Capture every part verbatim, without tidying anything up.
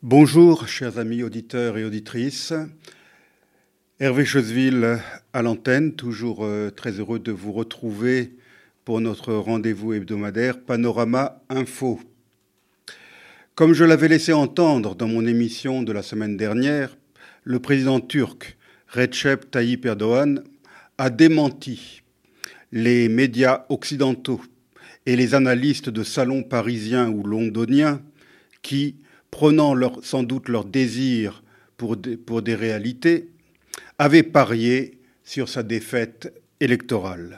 Bonjour, chers amis auditeurs et auditrices. Hervé Choseville à l'antenne, toujours euh, très heureux de vous retrouver pour notre rendez-vous hebdomadaire Panorama Info. Comme je l'avais laissé entendre dans mon émission de la semaine dernière, le président turc Recep Tayyip Erdogan a démenti les médias occidentaux et les analystes de salons parisiens ou londoniens qui, prenant leur, sans doute leur désir pour des, pour des réalités, avaient parié sur sa défaite électorale.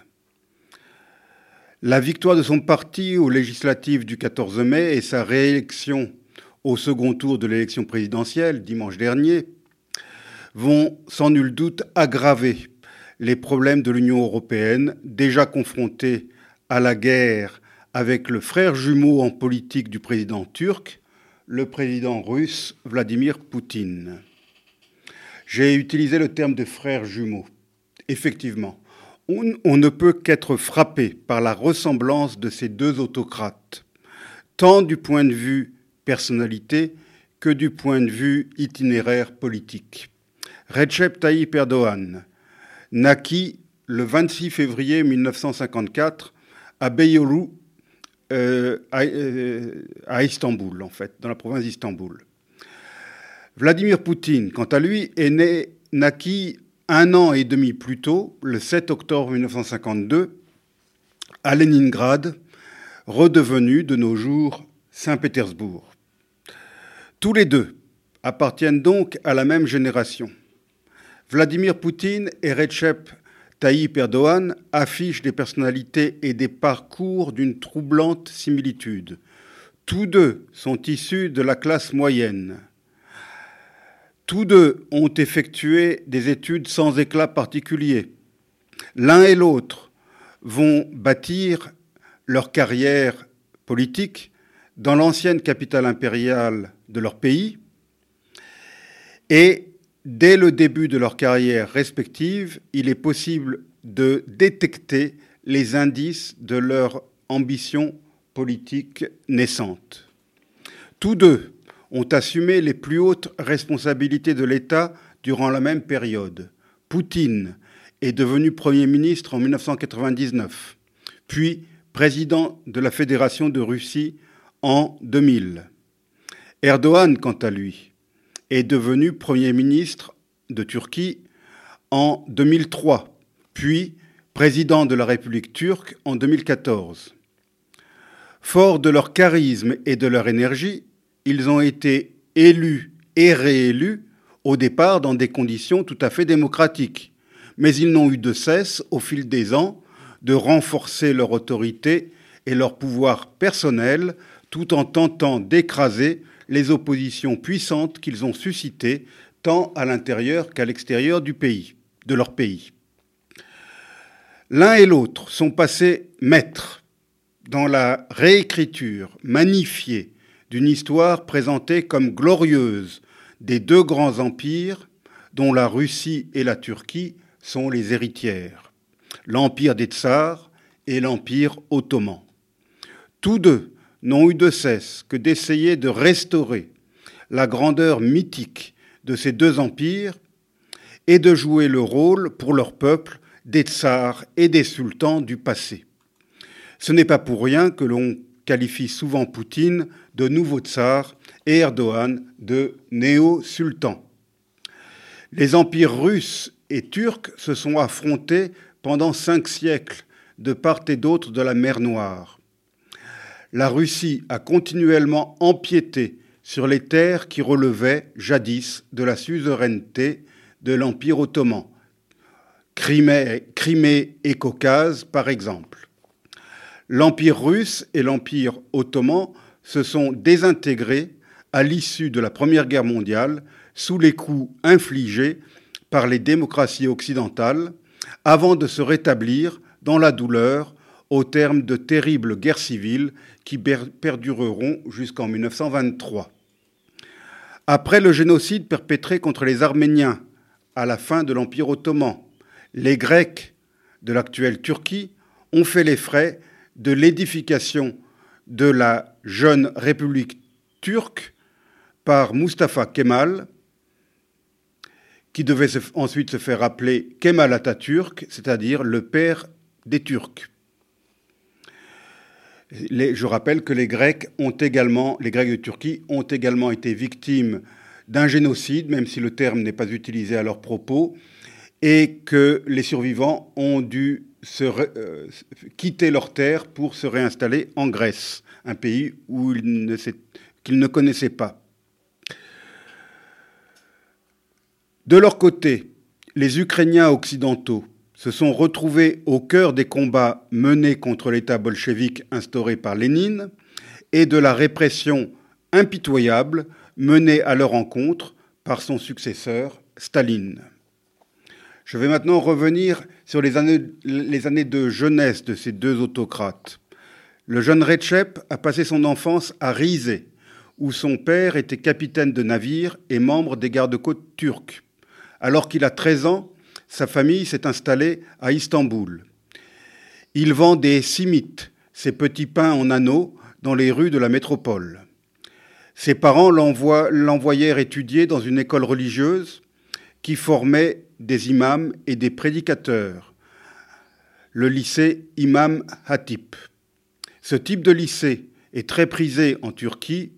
La victoire de son parti aux législatives du quatorze mai et sa réélection au second tour de l'élection présidentielle, dimanche dernier, vont sans nul doute aggraver les problèmes de l'Union européenne, déjà confrontée à la guerre avec le frère jumeau en politique du président turc, le président russe Vladimir Poutine. J'ai utilisé le terme de frère jumeau. Effectivement, on, on ne peut qu'être frappé par la ressemblance de ces deux autocrates, tant du point de vue personnalité que du point de vue itinéraire politique. Recep Tayyip Erdogan naquit le vingt-six février mille neuf cent cinquante-quatre à Beyoğlu, Euh, à, euh, à Istanbul, en fait, dans la province d'Istanbul. Vladimir Poutine, quant à lui, est né, naquit un an et demi plus tôt, le sept octobre mille neuf cent cinquante-deux, à Leningrad, redevenu de nos jours Saint-Pétersbourg. Tous les deux appartiennent donc à la même génération. Vladimir Poutine et Recep Tayyip Erdogan affiche des personnalités et des parcours d'une troublante similitude. Tous deux sont issus de la classe moyenne. Tous deux ont effectué des études sans éclat particulier. L'un et l'autre vont bâtir leur carrière politique dans l'ancienne capitale impériale de leur pays et dès le début de leur carrière respective, il est possible de détecter les indices de leur ambition politique naissante. Tous deux ont assumé les plus hautes responsabilités de l'État durant la même période. Poutine est devenu Premier ministre en mille neuf cent quatre-vingt-dix-neuf, puis président de la Fédération de Russie en deux mille. Erdogan, quant à lui, est devenu Premier ministre de Turquie en deux mille trois, puis président de la République turque en deux mille quatorze. Forts de leur charisme et de leur énergie, ils ont été élus et réélus au départ dans des conditions tout à fait démocratiques, mais ils n'ont eu de cesse, au fil des ans, de renforcer leur autorité et leur pouvoir personnel tout en tentant d'écraser les oppositions puissantes qu'ils ont suscitées tant à l'intérieur qu'à l'extérieur du pays, de leur pays. L'un et l'autre sont passés maîtres dans la réécriture magnifiée d'une histoire présentée comme glorieuse des deux grands empires dont la Russie et la Turquie sont les héritières, l'empire des tsars et l'empire ottoman. Tous deux n'ont eu de cesse que d'essayer de restaurer la grandeur mythique de ces deux empires et de jouer le rôle pour leur peuple des tsars et des sultans du passé. Ce n'est pas pour rien que l'on qualifie souvent Poutine de nouveau tsar et Erdogan de néo-sultan. Les empires russes et turcs se sont affrontés pendant cinq siècles de part et d'autre de la mer Noire. La Russie a continuellement empiété sur les terres qui relevaient jadis de la suzeraineté de l'Empire ottoman, Crimée, Crimée et Caucase par exemple. L'Empire russe et l'Empire ottoman se sont désintégrés à l'issue de la Première Guerre mondiale sous les coups infligés par les démocraties occidentales avant de se rétablir dans la douleur au terme de terribles guerres civiles qui perdureront jusqu'en mille neuf cent vingt-trois. Après le génocide perpétré contre les Arméniens à la fin de l'Empire ottoman, les Grecs de l'actuelle Turquie ont fait les frais de l'édification de la jeune République turque par Mustafa Kemal, qui devait se, ensuite se faire appeler Kemal Atatürk, c'est-à-dire le père des Turcs. Les, je rappelle que les Grecs ont également, les Grecs de Turquie ont également été victimes d'un génocide, même si le terme n'est pas utilisé à leur propos, et que les survivants ont dû se re, euh, quitter leur terre pour se réinstaller en Grèce, un pays où ils ne, qu'ils ne connaissaient pas. De leur côté, les Ukrainiens occidentaux se sont retrouvés au cœur des combats menés contre l'État bolchevique instauré par Lénine et de la répression impitoyable menée à leur encontre par son successeur, Staline. Je vais maintenant revenir sur les années, les années de jeunesse de ces deux autocrates. Le jeune Recep a passé son enfance à Rize, où son père était capitaine de navire et membre des gardes-côtes turcs. Alors qu'il a treize ans, sa famille s'est installée à Istanbul. Il vend des simites, ces petits pains en anneaux, dans les rues de la métropole. Ses parents l'envoient, l'envoyèrent étudier dans une école religieuse qui formait des imams et des prédicateurs, le lycée Imam Hatip. Ce type de lycée est très prisé en Turquie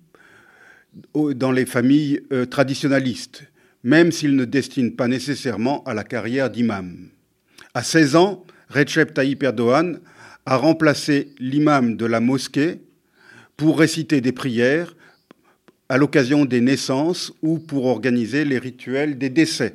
dans les familles euh, traditionnalistes, même s'il ne destine pas nécessairement à la carrière d'imam. À seize ans, Recep Tayyip Erdogan a remplacé l'imam de la mosquée pour réciter des prières à l'occasion des naissances ou pour organiser les rituels des décès.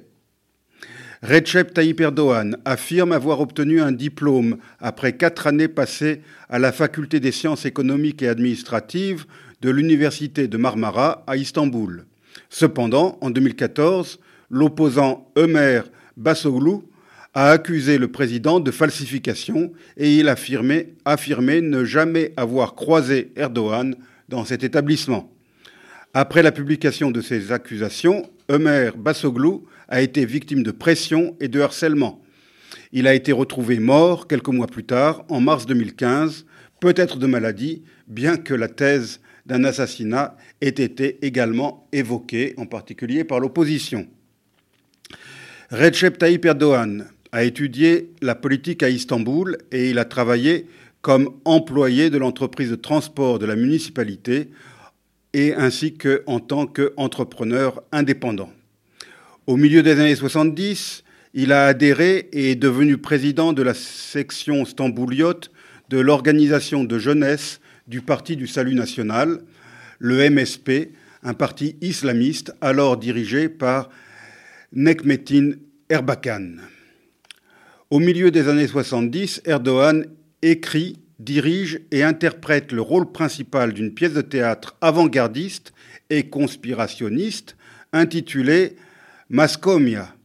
Recep Tayyip Erdogan affirme avoir obtenu un diplôme après quatre années passées à la faculté des sciences économiques et administratives de l'université de Marmara à Istanbul. Cependant, en deux mille quatorze, l'opposant Ömer Basoglu a accusé le président de falsification et il a affirmé, affirmé ne jamais avoir croisé Erdogan dans cet établissement. Après la publication de ces accusations, Ömer Basoglu a été victime de pression et de harcèlement. Il a été retrouvé mort quelques mois plus tard, en mars deux mille quinze, peut-être de maladie, bien que la thèse d'un assassinat ait été également évoquée, en particulier par l'opposition. Recep Tayyip Erdogan a étudié la politique à Istanbul et il a travaillé comme employé de l'entreprise de transport de la municipalité et ainsi qu'en tant qu'entrepreneur indépendant. Au milieu des années soixante-dix, il a adhéré et est devenu président de la section stambouliote de l'organisation de jeunesse du Parti du Salut National, le M S P, un parti islamiste alors dirigé par Necmettin Erbakan. Au milieu des années soixante-dix, Erdogan écrit, dirige et interprète le rôle principal d'une pièce de théâtre avant-gardiste et conspirationniste intitulée Maskomia,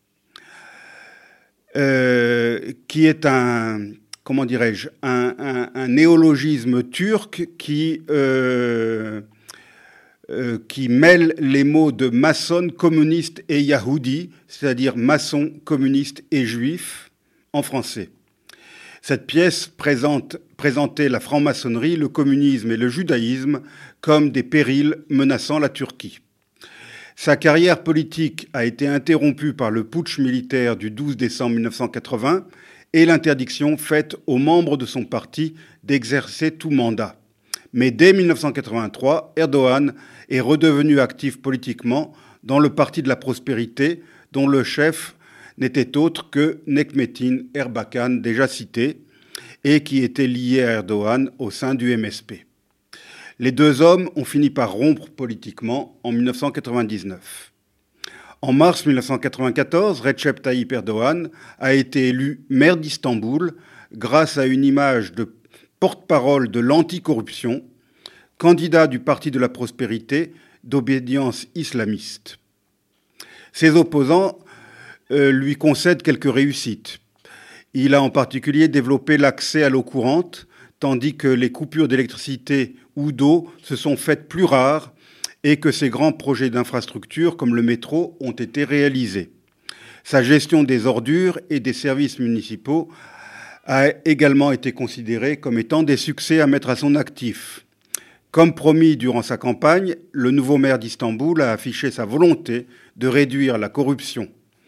euh, qui est un, comment dirais-je, un, un, un néologisme turc qui, euh, euh, qui mêle les mots de maçon, communiste et yahoudi, c'est-à-dire maçon, communiste et juif, en français. Cette pièce présente, présentait la franc-maçonnerie, le communisme et le judaïsme comme des périls menaçant la Turquie. Sa carrière politique a été interrompue par le putsch militaire du douze décembre mille neuf cent quatre-vingts et l'interdiction faite aux membres de son parti d'exercer tout mandat. Mais dès mille neuf cent quatre-vingt-trois, Erdogan est redevenu actif politiquement dans le Parti de la Prospérité, dont le chef n'était autre que Necmettin Erbakan, déjà cité, et qui était lié à Erdogan au sein du M S P. Les deux hommes ont fini par rompre politiquement en mille neuf cent quatre-vingt-dix-neuf. En mars mille neuf cent quatre-vingt-quatorze, Recep Tayyip Erdogan a été élu maire d'Istanbul grâce à une image de porte-parole de l'anticorruption, candidat du Parti de la Prospérité d'obédience islamiste. Ses opposants euh, lui concèdent quelques réussites. Il a en particulier développé l'accès à l'eau courante, tandis que les coupures d'électricité ou d'eau se sont faites plus rares et que ces grands projets d'infrastructure comme le métro ont été réalisés. Sa gestion des ordures et des services municipaux a également été considérée comme étant des succès à mettre à son actif. Comme promis durant sa campagne, le nouveau maire d'Istanbul a affiché sa volonté de réduire la corruption.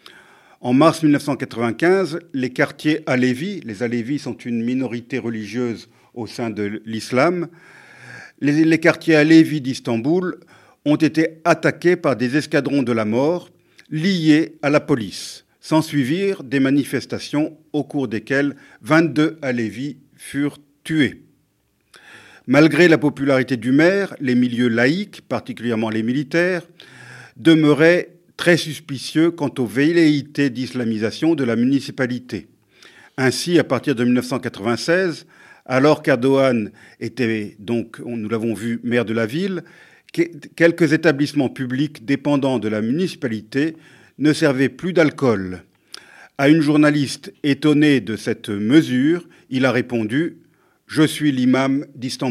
En mars mille neuf cent quatre-vingt-quinze, les quartiers Alevis, les Alevis sont une minorité religieuse au sein de l'islam, les, les quartiers Alevis d'Istanbul ont été attaqués par des escadrons de la mort liés à la police. S'ensuivirent des manifestations au cours desquelles vingt-deux Alevis furent tués. Malgré la popularité du maire, les milieux laïcs, particulièrement les militaires, demeuraient très suspicieux quant aux velléités d'islamisation de la municipalité. Ainsi, à partir de mille neuf cent quatre-vingt-seize, alors qu'Erdogan était donc, nous l'avons vu, maire de la ville, quelques établissements publics dépendants de la municipalité ne servaient plus d'alcool. À une journaliste étonnée de cette mesure, il a répondu « Je suis l'imam d'Istanbul ».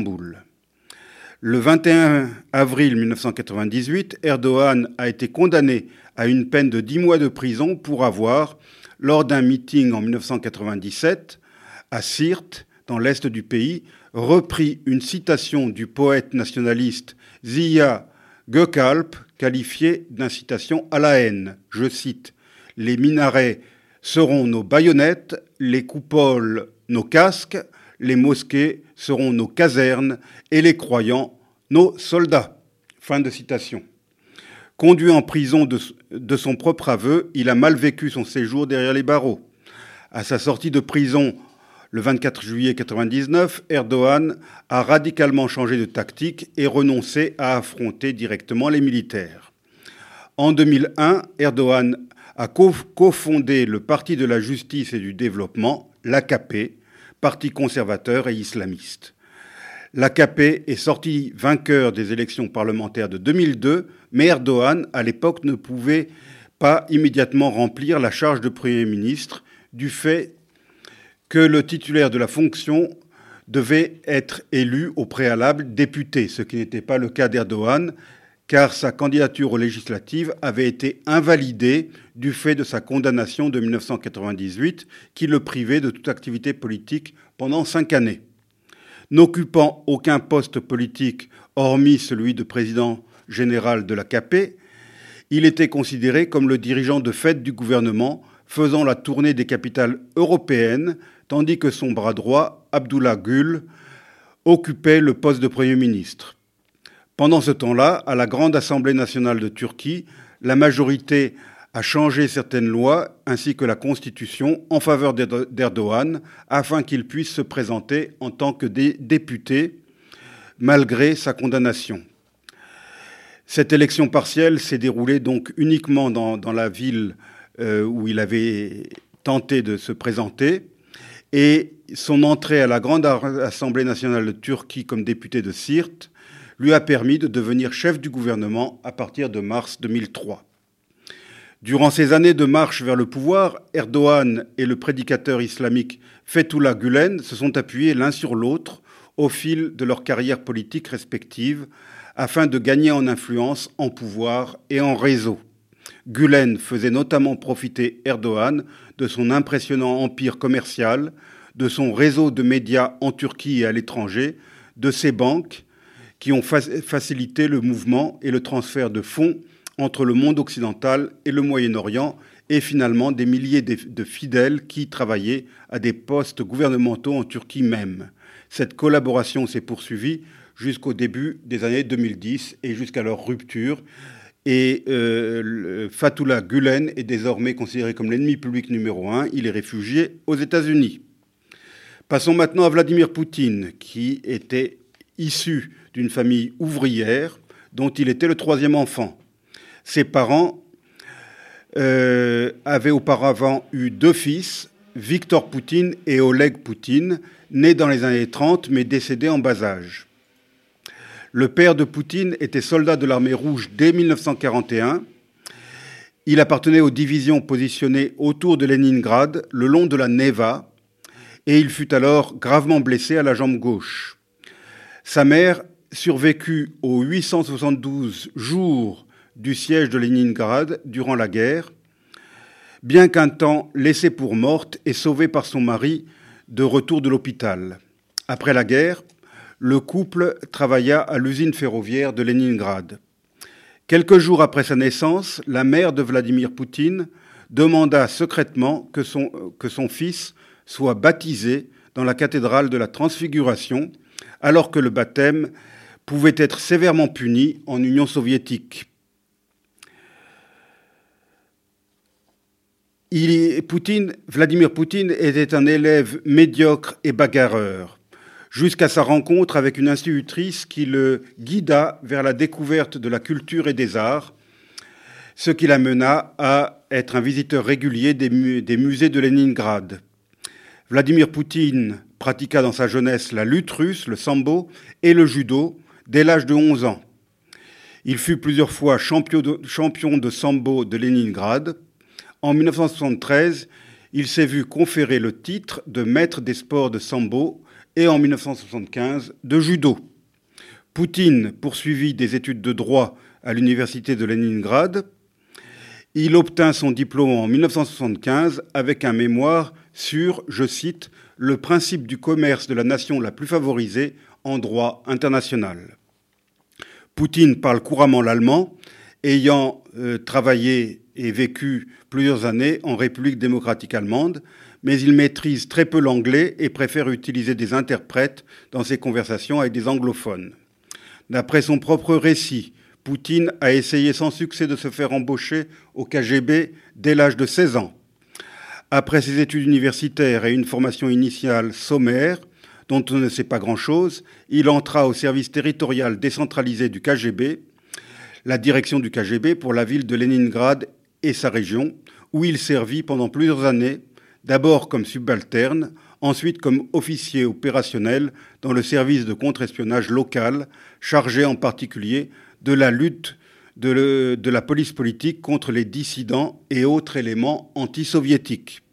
Le vingt et un avril mille neuf cent quatre-vingt-dix-huit, Erdogan a été condamné à une peine de dix mois de prison pour avoir, lors d'un meeting en mille neuf cent quatre-vingt-dix-sept, à Siirt, dans l'est du pays, repris une citation du poète nationaliste Ziya Gökalp, qualifiée d'incitation à la haine. Je cite « Les minarets seront nos baïonnettes, les coupoles nos casques, les mosquées seront nos casernes et les croyants nos soldats ». Fin de citation. Conduit en prison de, de son propre aveu, il a mal vécu son séjour derrière les barreaux. À sa sortie de prison le vingt-quatre juillet mille neuf cent quatre-vingt-dix-neuf, Erdogan a radicalement changé de tactique et renoncé à affronter directement les militaires. En deux mille un, Erdogan a cofondé le Parti de la justice et du développement, l'A K P, parti conservateur et islamiste. L'A K P est sorti vainqueur des élections parlementaires de deux mille deux, mais Erdogan, à l'époque, ne pouvait pas immédiatement remplir la charge de Premier ministre du fait que le titulaire de la fonction devait être élu au préalable député, ce qui n'était pas le cas d'Erdogan, car sa candidature aux législatives avait été invalidée du fait de sa condamnation de mille neuf cent quatre-vingt-dix-huit, qui le privait de toute activité politique pendant cinq années. N'occupant aucun poste politique, hormis celui de président général de l'A K P, il était considéré comme le dirigeant de fait du gouvernement, faisant la tournée des capitales européennes, tandis que son bras droit, Abdullah Gül, occupait le poste de Premier ministre. Pendant ce temps-là, à la Grande Assemblée nationale de Turquie, la majorité a changé certaines lois ainsi que la Constitution en faveur d'Erdogan afin qu'il puisse se présenter en tant que député malgré sa condamnation. Cette élection partielle s'est déroulée donc uniquement dans, dans la ville euh, où il avait tenté de se présenter et son entrée à la Grande Assemblée nationale de Turquie comme député de Siirt lui a permis de devenir chef du gouvernement à partir de mars deux mille trois. Durant ces années de marche vers le pouvoir, Erdogan et le prédicateur islamique Fethullah Gülen se sont appuyés l'un sur l'autre au fil de leur carrière politique respective afin de gagner en influence, en pouvoir et en réseau. Gülen faisait notamment profiter Erdogan de son impressionnant empire commercial, de son réseau de médias en Turquie et à l'étranger, de ses banques, qui ont facilité le mouvement et le transfert de fonds entre le monde occidental et le Moyen-Orient, et finalement des milliers de fidèles qui travaillaient à des postes gouvernementaux en Turquie même. Cette collaboration s'est poursuivie jusqu'au début des années deux mille dix et jusqu'à leur rupture. Et euh, Fethullah Gülen est désormais considéré comme l'ennemi public numéro un. Il est réfugié aux États-Unis. Passons maintenant à Vladimir Poutine, qui était issu d'une famille ouvrière dont il était le troisième enfant. Ses parents euh, avaient auparavant eu deux fils, Victor Poutine et Oleg Poutine, nés dans les années trente mais décédés en bas âge. Le père de Poutine était soldat de l'armée rouge dès mille neuf cent quarante et un. Il appartenait aux divisions positionnées autour de Leningrad, le long de la Neva, et il fut alors gravement blessé à la jambe gauche. Sa mère survécut aux huit cent soixante-douze jours du siège de Leningrad durant la guerre, bien qu'un temps laissée pour morte et sauvée par son mari de retour de l'hôpital. Après la guerre, le couple travailla à l'usine ferroviaire de Leningrad. Quelques jours après sa naissance, la mère de Vladimir Poutine demanda secrètement que son, que son fils soit baptisé dans la cathédrale de la Transfiguration, alors que le baptême pouvait être sévèrement puni en Union soviétique. Il, Poutine, Vladimir Poutine était un élève médiocre et bagarreur, jusqu'à sa rencontre avec une institutrice qui le guida vers la découverte de la culture et des arts, ce qui l'amena à être un visiteur régulier des, mu- des musées de Leningrad. Vladimir Poutine pratiqua dans sa jeunesse la lutte russe, le sambo et le judo dès l'âge de onze ans. Il fut plusieurs fois champion de, champion de sambo de Leningrad. En dix-neuf cent soixante-treize, il s'est vu conférer le titre de maître des sports de sambo et en dix-neuf cent soixante-quinze de judo. Poutine poursuivit des études de droit à l'université de Leningrad. Il obtint son diplôme en dix-neuf cent soixante-quinze avec un mémoire sur, je cite, « le principe du commerce de la nation la plus favorisée en droit international ». Poutine parle couramment l'allemand, ayant euh, travaillé et vécu plusieurs années en République démocratique allemande, mais il maîtrise très peu l'anglais et préfère utiliser des interprètes dans ses conversations avec des anglophones. D'après son propre récit, Poutine a essayé sans succès de se faire embaucher au K G B dès l'âge de seize ans. Après ses études universitaires et une formation initiale sommaire, dont on ne sait pas grand-chose, il entra au service territorial décentralisé du K G B, la direction du K G B pour la ville de Leningrad et sa région, où il servit pendant plusieurs années, d'abord comme subalterne, ensuite comme officier opérationnel dans le service de contre-espionnage local, chargé en particulier de la lutte de, le, de la police politique contre les dissidents et autres éléments anti-soviétiques.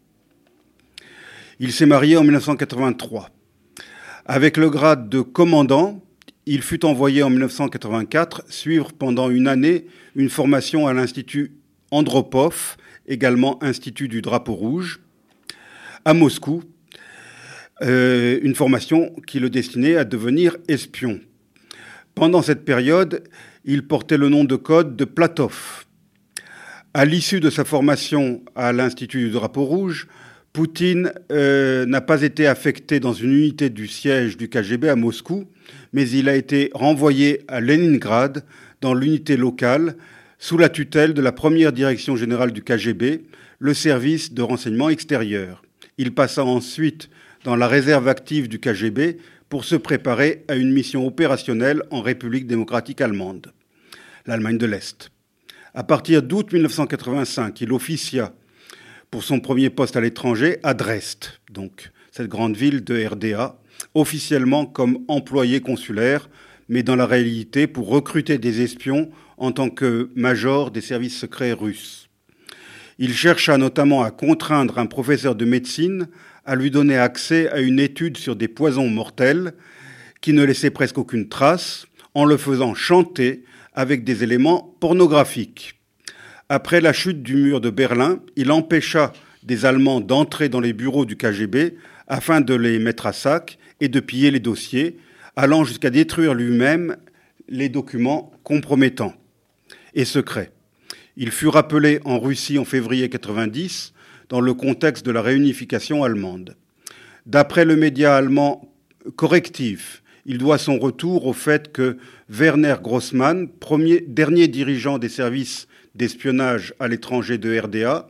Il s'est marié en dix-neuf cent quatre-vingt-trois. Avec le grade de commandant, il fut envoyé en dix-neuf cent quatre-vingt-quatre suivre pendant une année une formation à l'Institut Andropov, également Institut du Drapeau Rouge, à Moscou, euh, une formation qui le destinait à devenir espion. Pendant cette période, il portait le nom de code de Platov. À l'issue de sa formation à l'Institut du Drapeau Rouge, Poutine euh, n'a pas été affecté dans une unité du siège du K G B à Moscou, mais il a été renvoyé à Leningrad, dans l'unité locale, sous la tutelle de la première direction générale du K G B, le service de renseignement extérieur. Il passa ensuite dans la réserve active du K G B pour se préparer à une mission opérationnelle en République démocratique allemande, l'Allemagne de l'Est. À partir d'août dix-neuf cent quatre-vingt-cinq, il officia pour son premier poste à l'étranger à Dresde, donc cette grande ville de R D A, officiellement comme employé consulaire, mais dans la réalité pour recruter des espions en tant que major des services secrets russes. Il chercha notamment à contraindre un professeur de médecine à lui donner accès à une étude sur des poisons mortels qui ne laissait presque aucune trace, en le faisant chanter avec des éléments pornographiques. Après la chute du mur de Berlin, il empêcha des Allemands d'entrer dans les bureaux du K G B afin de les mettre à sac et de piller les dossiers, allant jusqu'à détruire lui-même les documents compromettants et secrets. Il fut rappelé en Russie en février quatre-vingt-dix dans le contexte de la réunification allemande. D'après le média allemand Correctiv, il doit son retour au fait que Werner Grossmann, premier, dernier dirigeant des services d'espionnage à l'étranger de R D A,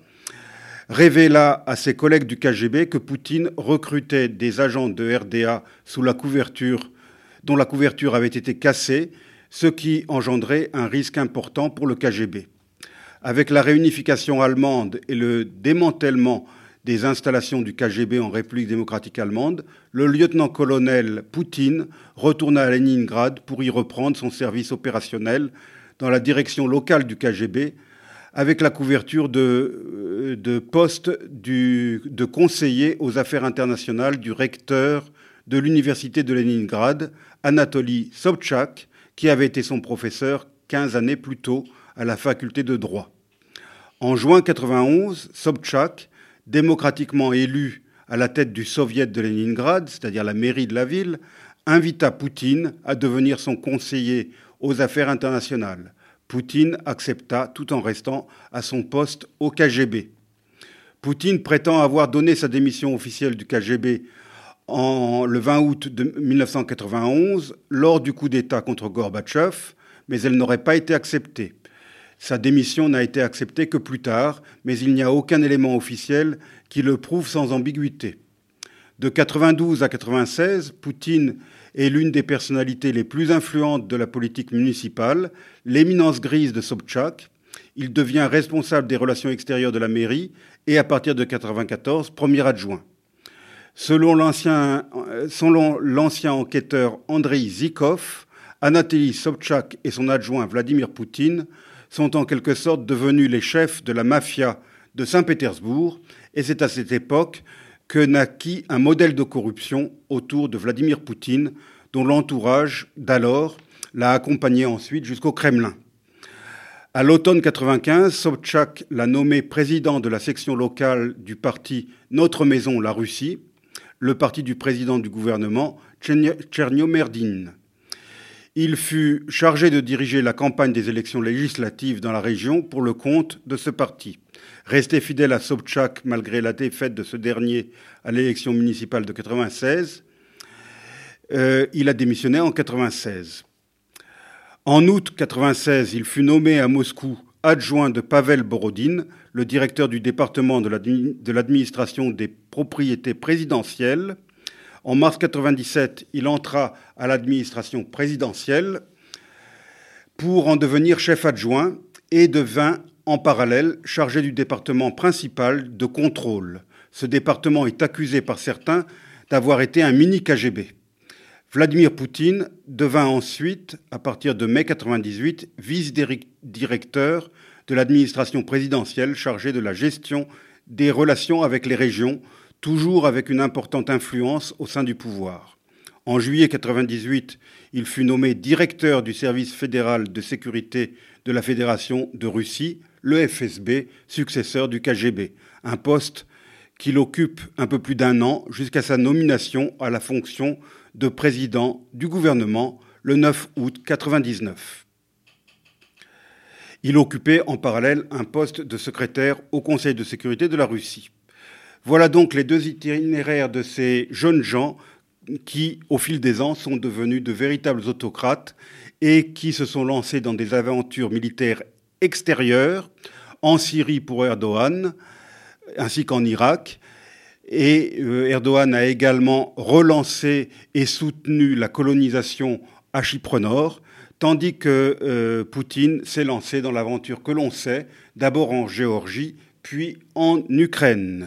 révéla à ses collègues du K G B que Poutine recrutait des agents de R D A sous la couverture, dont la couverture avait été cassée, ce qui engendrait un risque important pour le K G B. Avec la réunification allemande et le démantèlement des installations du K G B en République démocratique allemande, le lieutenant-colonel Poutine retourna à Leningrad pour y reprendre son service opérationnel dans la direction locale du K G B, avec la couverture de, de postes du, de conseiller aux affaires internationales du recteur de l'université de Leningrad, Anatoly Sobchak, qui avait été son professeur quinze années plus tôt à la faculté de droit. En juin quatre-vingt-onze, Sobchak, démocratiquement élu à la tête du soviet de Leningrad, c'est-à-dire la mairie de la ville, invita Poutine à devenir son conseiller aux affaires internationales. Poutine accepta tout en restant à son poste au K G B. Poutine prétend avoir donné sa démission officielle du K G B en, le vingt août de mille neuf cent quatre-vingt-onze lors du coup d'État contre Gorbatchev, mais elle n'aurait pas été acceptée. Sa démission n'a été acceptée que plus tard, mais il n'y a aucun élément officiel qui le prouve sans ambiguïté. De quatre-vingt-douze à quatre-vingt-seize, Poutine est l'une des personnalités les plus influentes de la politique municipale, l'éminence grise de Sobchak. Il devient responsable des relations extérieures de la mairie et, à partir de quatre-vingt-quatorze, premier adjoint. Selon l'ancien, selon l'ancien enquêteur Andrei Zhikov, Anatoly Sobchak et son adjoint Vladimir Poutine sont en quelque sorte devenus les chefs de la mafia de Saint-Pétersbourg, et c'est à cette époque que naquit un modèle de corruption autour de Vladimir Poutine, dont l'entourage d'alors l'a accompagné ensuite jusqu'au Kremlin. À l'automne quatre-vingt-quinze, Sobchak l'a nommé président de la section locale du parti Notre Maison, la Russie, le parti du président du gouvernement, Tchernomyrdine. Il fut chargé de diriger la campagne des élections législatives dans la région pour le compte de ce parti. Resté fidèle à Sobchak malgré la défaite de ce dernier à l'élection municipale de quatre-vingt-seize, euh, il a démissionné en quatre-vingt-seize. En août quatre-vingt-seize, il fut nommé à Moscou adjoint de Pavel Borodine, le directeur du département de l'administration des propriétés présidentielles. En mars quatre-vingt-dix-sept, il entra à l'administration présidentielle pour en devenir chef adjoint et devint en parallèle chargé du département principal de contrôle. Ce département est accusé par certains d'avoir été un mini K G B. Vladimir Poutine devint ensuite, à partir de mai quatre-vingt-dix-huit, vice-directeur de l'administration présidentielle chargé de la gestion des relations avec les régions, toujours avec une importante influence au sein du pouvoir. En juillet quatre-vingt-dix-huit, il fut nommé directeur du service fédéral de sécurité de la Fédération de Russie, le F S B, successeur du K G B, un poste qu'il occupe un peu plus d'un an jusqu'à sa nomination à la fonction de président du gouvernement le neuf août quatre-vingt-dix-neuf. Il occupait en parallèle un poste de secrétaire au Conseil de sécurité de la Russie. Voilà donc les deux itinéraires de ces jeunes gens qui, au fil des ans, sont devenus de véritables autocrates et qui se sont lancés dans des aventures militaires extérieures, en Syrie pour Erdogan, ainsi qu'en Irak. Et Erdogan a également relancé et soutenu la colonisation à Chypre Nord, tandis que euh, Poutine s'est lancé dans l'aventure que l'on sait, d'abord en Géorgie, puis en Ukraine.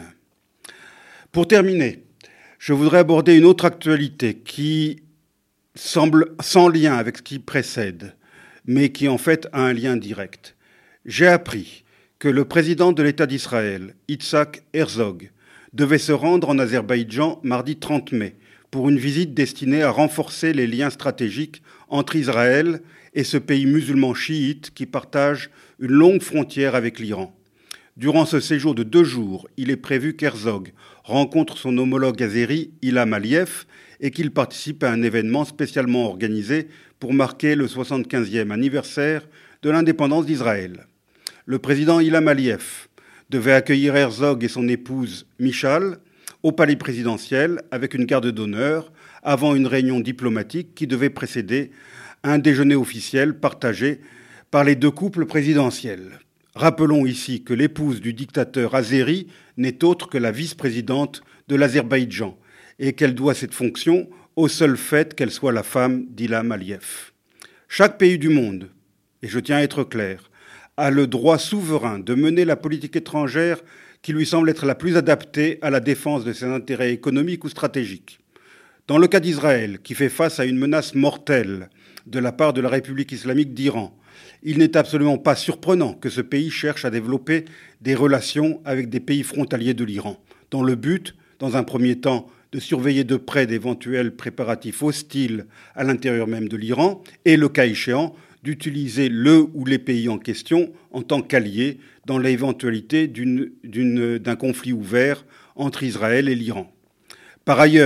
Pour terminer, je voudrais aborder une autre actualité qui semble sans lien avec ce qui précède, mais qui en fait a un lien direct. J'ai appris que le président de l'État d'Israël, Yitzhak Herzog, devait se rendre en Azerbaïdjan mardi trente mai pour une visite destinée à renforcer les liens stratégiques entre Israël et ce pays musulman chiite qui partage une longue frontière avec l'Iran. Durant ce séjour de deux jours, il est prévu qu'Herzog rencontre son homologue azéri, Ilham Aliyev, et qu'il participe à un événement spécialement organisé pour marquer le soixante-quinzième anniversaire de l'indépendance d'Israël. Le président Ilham Aliyev devait accueillir Herzog et son épouse Michal au palais présidentiel avec une garde d'honneur avant une réunion diplomatique qui devait précéder un déjeuner officiel partagé par les deux couples présidentiels. Rappelons ici que l'épouse du dictateur azéri n'est autre que la vice-présidente de l'Azerbaïdjan et qu'elle doit cette fonction au seul fait qu'elle soit la femme d'Ilham Aliyev. Chaque pays du monde, et je tiens à être clair, a le droit souverain de mener la politique étrangère qui lui semble être la plus adaptée à la défense de ses intérêts économiques ou stratégiques. Dans le cas d'Israël, qui fait face à une menace mortelle de la part de la République islamique d'Iran, il n'est absolument pas surprenant que ce pays cherche à développer des relations avec des pays frontaliers de l'Iran, dans le but, dans un premier temps, de surveiller de près d'éventuels préparatifs hostiles à l'intérieur même de l'Iran, et le cas échéant, d'utiliser le ou les pays en question en tant qu'alliés dans l'éventualité d'une, d'une, d'un conflit ouvert entre Israël et l'Iran. Par ailleurs,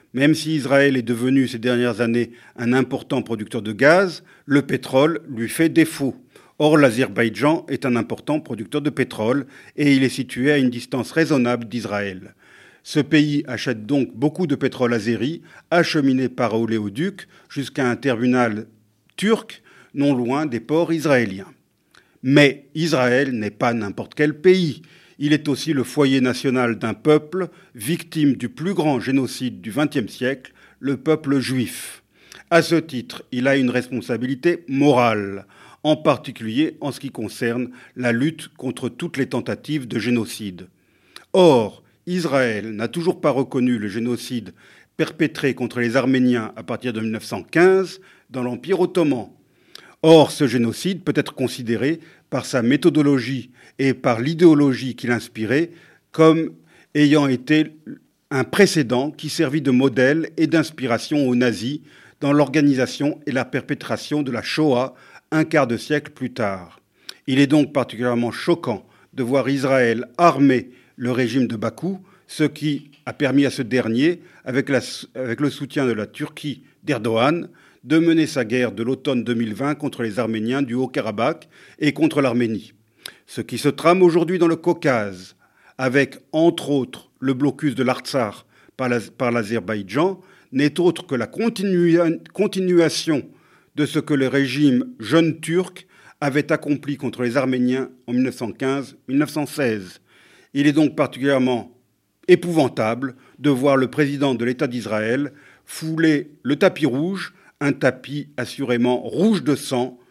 Même si Israël est devenu ces dernières années un important producteur de gaz, le pétrole lui fait défaut. Or, l'Azerbaïdjan est un important producteur de pétrole et il est situé à une distance raisonnable d'Israël. Ce pays achète donc beaucoup de pétrole azéri acheminé par oléoduc jusqu'à un terminal turc non loin des ports israéliens. Mais Israël n'est pas n'importe quel pays. Il est aussi le foyer national d'un peuple victime du plus grand génocide du vingtième siècle, le peuple juif. À ce titre, il a une responsabilité morale, en particulier en ce qui concerne la lutte contre toutes les tentatives de génocide. Or, Israël n'a toujours pas reconnu le génocide perpétré contre les Arméniens à partir de mille neuf cent quinze dans l'Empire ottoman. Or, ce génocide peut être considéré par sa méthodologie et par l'idéologie qu'il inspirait comme ayant été un précédent qui servit de modèle et d'inspiration aux nazis dans l'organisation et la perpétration de la Shoah un quart de siècle plus tard. Il est donc particulièrement choquant de voir Israël armer le régime de Bakou, ce qui a permis à ce dernier, avec, la, avec le soutien de la Turquie d'Erdogan, de mener sa guerre de l'automne deux mille vingt contre les Arméniens du Haut-Karabakh et contre l'Arménie. Ce qui se trame aujourd'hui dans le Caucase, avec entre autres le blocus de l'Artsakh par, la, par l'Azerbaïdjan, n'est autre que la continua, continuation de ce que le régime jeune turc avait accompli contre les Arméniens en mille neuf cent quinze mille neuf cent seize. Il est donc particulièrement épouvantable de voir le président de l'État d'Israël fouler le tapis rouge, un tapis assurément rouge de sang,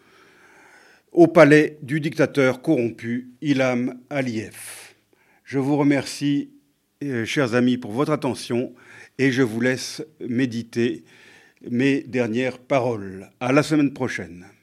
au palais du dictateur corrompu Ilham Aliyev. Je vous remercie, euh, chers amis, pour votre attention et je vous laisse méditer mes dernières paroles. À la semaine prochaine.